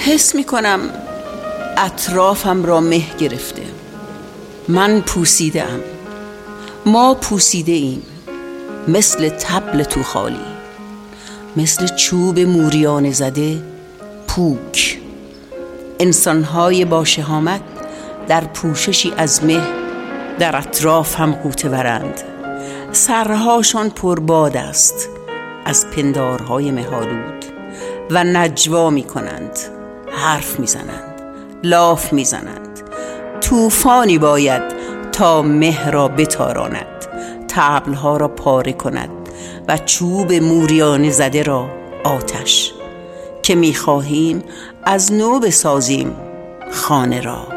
حس میکنم اطرافم را مه گرفته. من پوسیده‌ام، ما پوسیده ایم، مثل طبل تو خالی، مثل چوب موریانه زده پوک. انسانهای با شهامت در پوششی از مه در اطراف هم غوطه ورند. سرهاشان پرباد است از پندارهای مه‌آلود و نجوا می کنند، حرف می زنند، لاف می زنند. طوفانی باید تا مه را بتاراند، طبلها را پاره کند و چوب موریانه زده را آتش، که می خواهیم از نو بسازیم خانه را.